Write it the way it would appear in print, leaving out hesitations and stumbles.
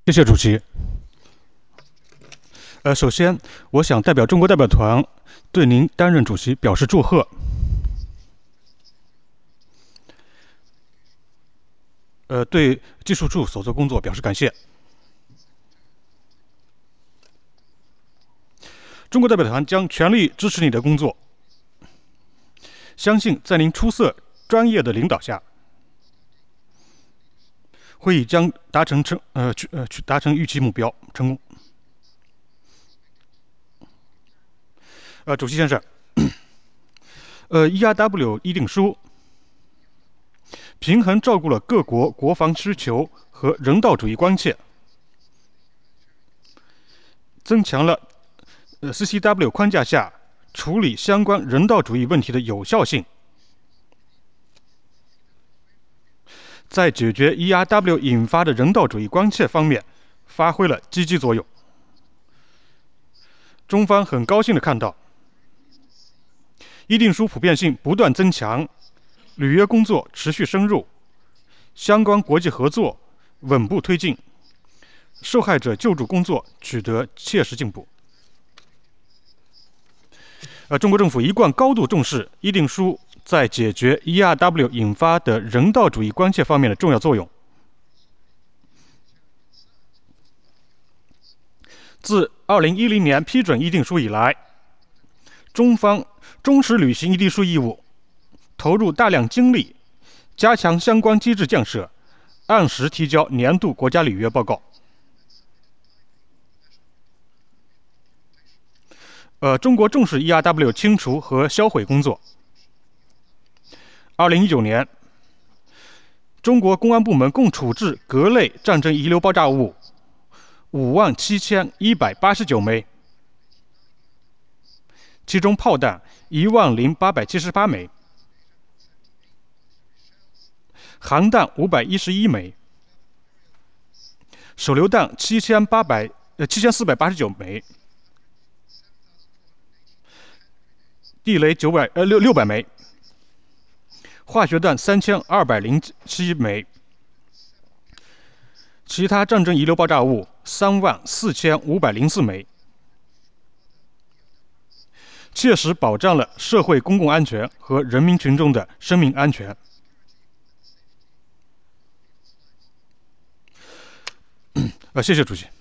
谢谢主席。首先，我想代表中国代表团对您担任主席表示祝贺。对技术处所做工作表示感谢。中国代表团将全力支持你的工作，相信在您出色、专业的领导下，会议将达成预期目标，成功。主席先生，ERW 议定书平衡照顾了各国国防需求和人道主义关切，增强了CCW 框架下处理相关人道主义问题的有效性，在解决 ERW 引发的人道主义关切方面发挥了积极作用。中方很高兴地看到，议定书普遍性不断增强，履约工作持续深入，相关国际合作稳步推进，受害者救助工作取得切实进步。中国政府一贯高度重视议定书在解决 ERW 引发的人道主义关切方面的重要作用。自2010年批准议定书以来，中方忠实履行议定书义务，投入大量精力，加强相关机制建设，按时提交年度国家履约报告。中国重视 ERW 清除和销毁工作。2019年，中国公安部门共处置各类战争遗留爆炸物57189枚，其中炮弹10878枚，航弹511枚，手榴弹7489枚，地雷600枚，化学弹3207枚，其他战争遗留爆炸物34504枚，切实保障了社会公共安全和人民群众的生命安全。谢谢主席。